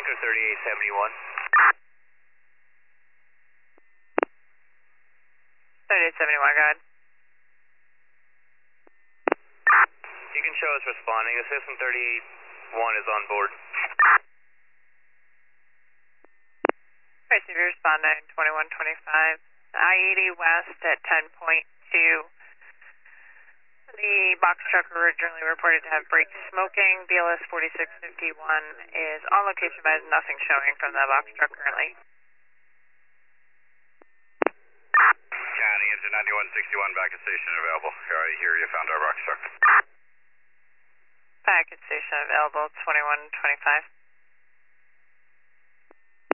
Cessna 3871. 3871, go ahead. You can show us responding. The Cessna 38-1 is on board. Alright, so if you're responding, 2125. I-80 west at 10.2. The box truck originally reported to have brake smoking. BLS 4651 is on location but has nothing showing from the box truck currently. County, engine 9161, back at station available. Here, I hear you found our box truck. Packet station available, 2125.